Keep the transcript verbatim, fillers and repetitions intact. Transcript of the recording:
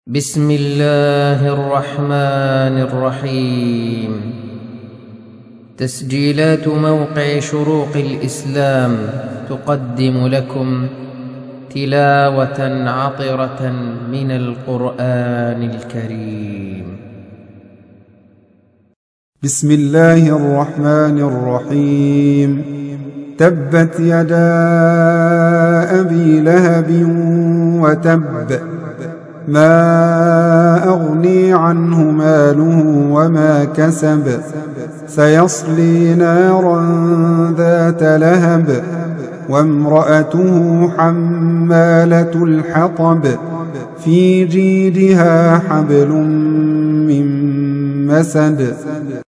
بسم الله الرحمن الرحيم. تسجيلات موقع شروق الإسلام تقدم لكم تلاوة عطرة من القرآن الكريم. بسم الله الرحمن الرحيم. تبت يدا أبي لهب وتب، ما أغني عنه ماله وما كسب، سيصلي نارا ذات لهب، وامرأته حمالة الحطب، في جيدها حبل من مسد.